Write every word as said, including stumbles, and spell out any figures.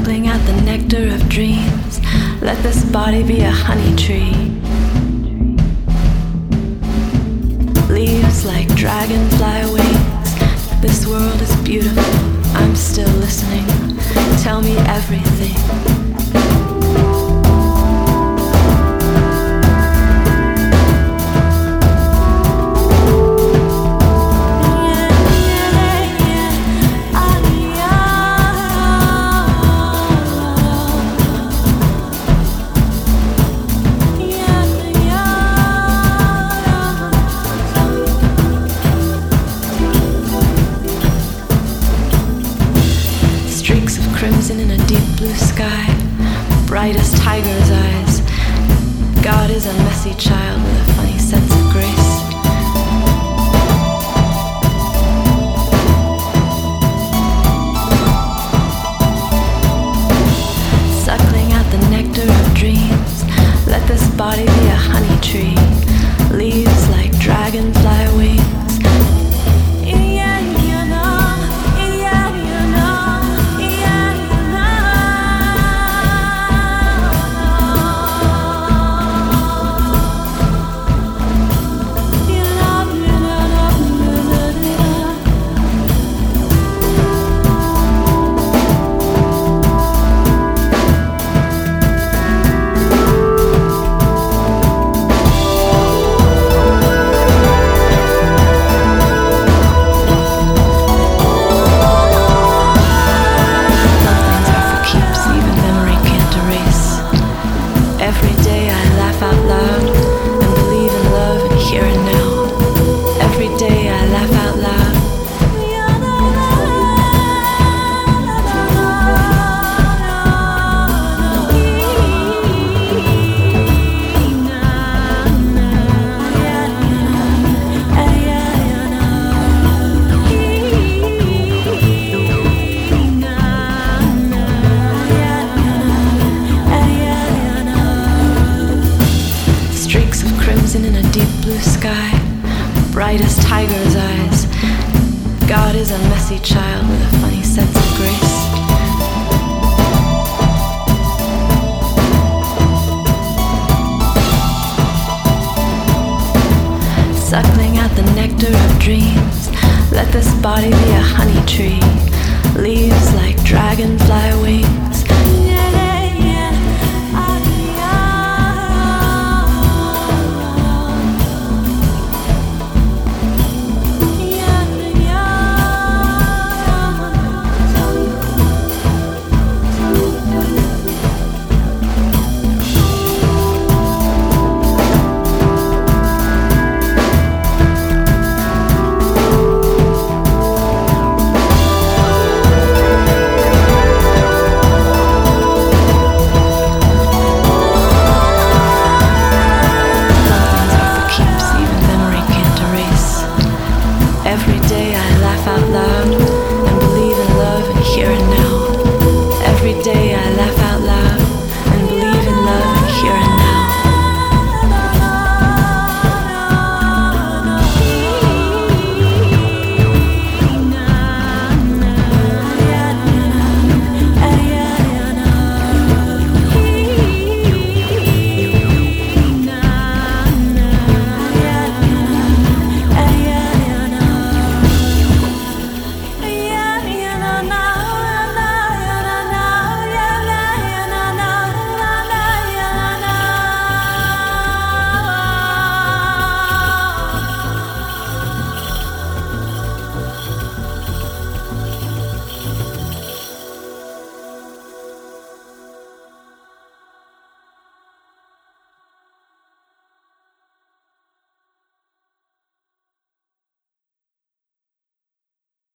suckling at the nectar of dreams. Let this body be a honey tree. Leaves like dragonfly wings. This world is beautiful. I'm still listening. Tell me everything. Crimson in a deep blue sky, bright as tiger's eyes. God is a messy child with a funny sense of grace. Suckling at the nectar of dreams. Let this body be a honey tree. Leaves like dragonfly wings. In a deep blue sky, bright as tiger's eyes. God is a messy child with a funny sense of grace. Suckling at the nectar of dreams. Let this body be a honey tree. Leaves like dragonfly wings.